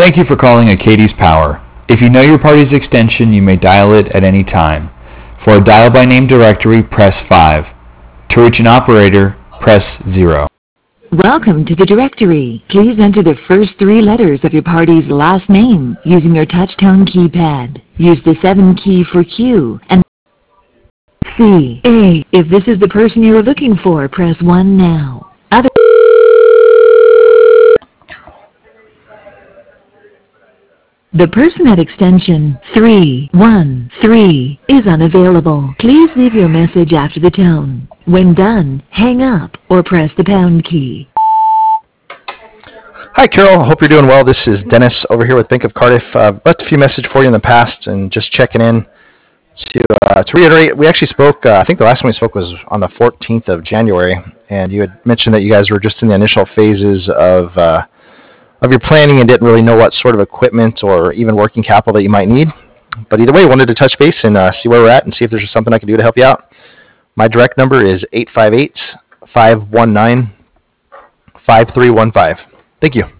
Thank you for calling Acades Power. If you know your party's extension, you may dial it at any time. For a dial by name directory, press 5. To reach an operator, press 0. Welcome to the directory. Please enter the first 3 letters of your party's last name using your touch-tone keypad. Use the 7 key for Q and C. A. If this is the person you are looking for, press 1 now. The person at extension 313 is unavailable. Please leave your message after the tone. When done, hang up or press the pound key. Hi, Carol. I hope you're doing well. This is Dennis over here with Bank of Cardiff. I've left a few messages for you in the past and just checking in to reiterate. We actually spoke, I think the last time we spoke was on the 14th of January, and you had mentioned that you guys were just in the initial phases of your planning and didn't really know what sort of equipment or even working capital that you might need. But either way, wanted to touch base and see where we're at and see if there's something I can do to help you out. My direct number is 858-519-5315. Thank you.